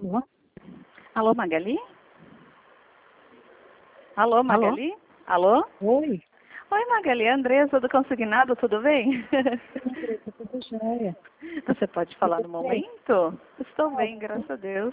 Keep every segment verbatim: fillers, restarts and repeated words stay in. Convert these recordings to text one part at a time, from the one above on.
Alô? Alô, Magali? Alô, Magali? Alô? Oi? Oi, Magali, Andressa do Consignado, tudo bem? Andressa, tudo jóia? Você pode falar no Tudo bem? momento? Estou bem, graças a Deus.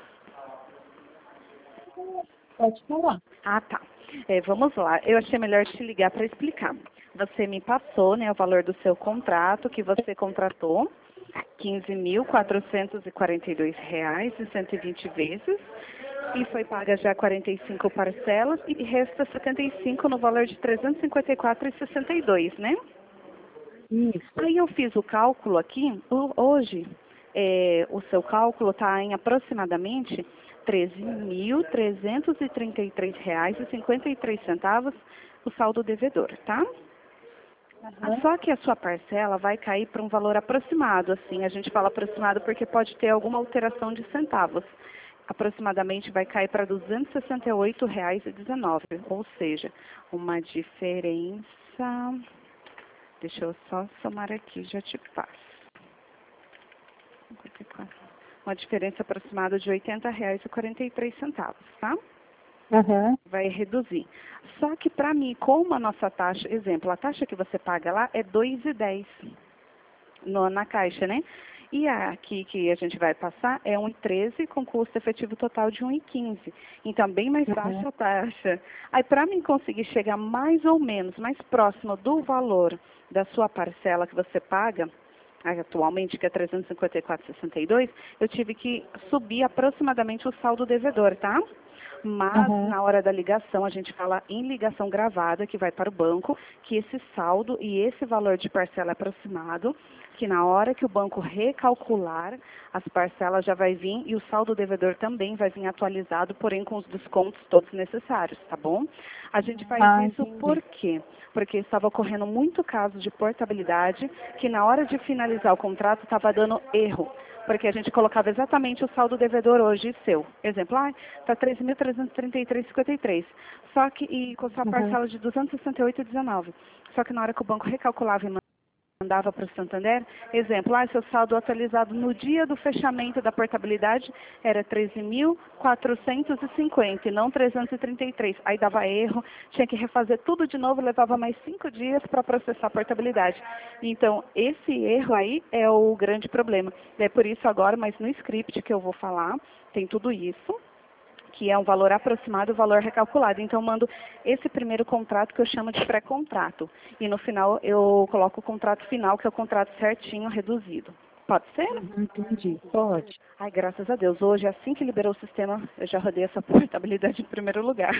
Pode falar. Ah, tá. É, vamos lá. Eu achei melhor te ligar para explicar. Você me passou, né, o valor do seu contrato que você contratou, quinze mil quatrocentos e quarenta e dois reais e cento e vinte vezes, e foi paga já quarenta e cinco parcelas e resta setenta e cinco no valor de trezentos e cinquenta e quatro reais e sessenta e dois, né? Isso. Aí eu fiz o cálculo aqui, ho- hoje é, o seu cálculo está em aproximadamente treze mil trezentos e trinta e três reais e cinquenta e três centavos o saldo devedor, tá? Ah, Aham. só que a sua parcela vai cair para um valor aproximado, assim, a gente fala aproximado porque pode ter alguma alteração de centavos. Aproximadamente vai cair para duzentos e sessenta e oito reais e dezenove centavos, ou seja, uma diferença, deixa eu só somar aqui, já te passo. cinquenta e quatro. Uma diferença aproximada de oitenta reais e quarenta e três centavos, tá? Aham. Vai reduzir. Só que para mim, como a nossa taxa, exemplo, a taxa que você paga lá é dois reais e dez centavos na caixa, né? E a aqui que a gente vai passar é um real e treze centavos com custo efetivo total de um real e quinze centavos. Então, bem mais baixa Aham. a taxa. Aí, para mim conseguir chegar mais ou menos, mais próximo do valor da sua parcela que você paga, atualmente, que é trezentos e cinquenta e quatro reais e sessenta e dois centavos, eu tive que subir aproximadamente o saldo devedor, tá? Mas, Aham. na hora da ligação, a gente fala em ligação gravada, que vai para o banco, que esse saldo e esse valor de parcela é aproximado, que na hora que o banco recalcular, as parcelas já vai vir e o saldo devedor também vai vir atualizado, porém com os descontos todos necessários, tá bom? A gente faz Ah, isso por entendi. quê? Porque estava ocorrendo muito caso de portabilidade, que na hora de finalizar o contrato estava dando erro. Porque a gente colocava exatamente o saldo devedor hoje seu. Exemplo, ah, está treze mil trezentos e trinta e três reais e cinquenta e três centavos. Só que, e com sua Aham. parcela de duzentos e sessenta e oito reais e dezenove centavos. Só que na hora que o banco recalculava e mandava para o Santander, exemplo, ah, seu saldo atualizado no dia do fechamento da portabilidade era treze mil quatrocentos e cinquenta e não trezentos e trinta e três. Aí dava erro, tinha que refazer tudo de novo, levava mais cinco dias para processar a portabilidade. Então, esse erro aí é o grande problema. É por isso agora, mas no script que eu vou falar, tem tudo isso, que é um valor aproximado, valor recalculado. Então, eu mando esse primeiro contrato que eu chamo de pré-contrato. E no final, eu coloco o contrato final, que é o contrato certinho, reduzido. Pode ser? Uhum, entendi. Pode. Ai, graças a Deus. Hoje, assim que liberou o sistema, eu já rodei essa portabilidade em primeiro lugar.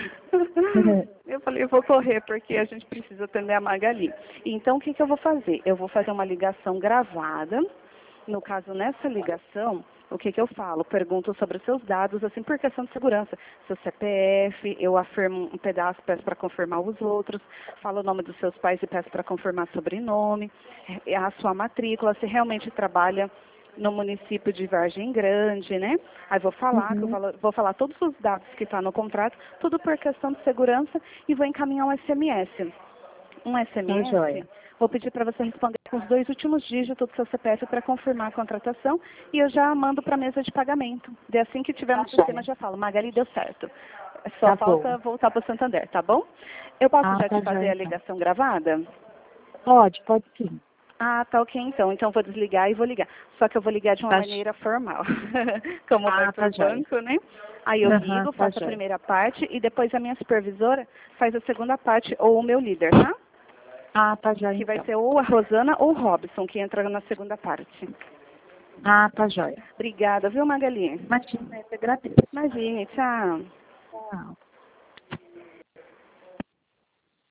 Eu falei, eu vou correr, porque a gente precisa atender a Magali. Então, o que, que eu vou fazer? Eu vou fazer uma ligação gravada. No caso, nessa ligação, o que, que eu falo? Pergunto sobre os seus dados, assim, por questão de segurança. Seu C P F, eu afirmo um pedaço, peço para confirmar os outros, falo o nome dos seus pais e peço para confirmar sobrenome, eh, a sua matrícula, se realmente trabalha no município de Vargem Grande, né? Aí vou falar, que eu Uhum. valo- vou falar todos os dados que estão no contrato, tudo por questão de segurança, e vou encaminhar um S M S. Um Tá S M S, jóia. vou pedir para você responder com os dois últimos dígitos do seu C P F para confirmar a contratação e eu já mando para a mesa de pagamento. E assim que tiver Tá no sistema, jóia. já falo, Magali, deu certo. Só Tá bom. falta voltar para o Santander, tá bom? Eu posso Ah, já te tá fazer jóia a então. ligação gravada? Pode, pode sim. Ah, tá ok então. Então vou desligar e vou ligar. Só que eu vou ligar de uma Tá, j- maneira formal. Como vai ah, tá por jóia. banco, né? Aí eu Aham, ligo, tá faço a jóia. primeira parte e depois a minha supervisora faz a segunda parte, ou o meu líder, tá? Ah, tá jóia Que vai então. ser ou a Rosana ou o Robson, que entra na segunda parte. Ah, tá jóia. Obrigada, viu, Magali? Imagina, eu te agradeço. Imagine, tchau. Tchau.